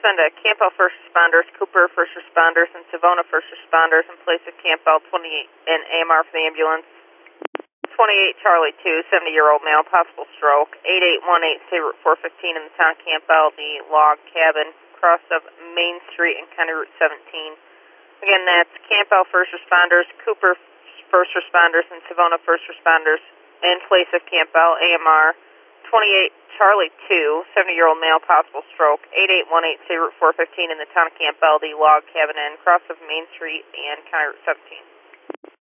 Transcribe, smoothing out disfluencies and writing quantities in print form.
send a Campbell First Responders, Cooper First Responders, and Savona First Responders in place of Campbell 28 and AMR for the ambulance. 28 Charlie 2, 70-year-old male, possible stroke. 8818 State Route 415 in the town of Campbell, the log cabin, cross of Main Street and County Route 17. Again, that's Campbell First Responders, Cooper First Responders, and Savona First Responders in place of Campbell, AMR. 28 Charlie 2, 70-year-old male, possible stroke. 8818 State Route 415 in the town of Campbell, the log cabin, and cross of Main Street and County Route 17.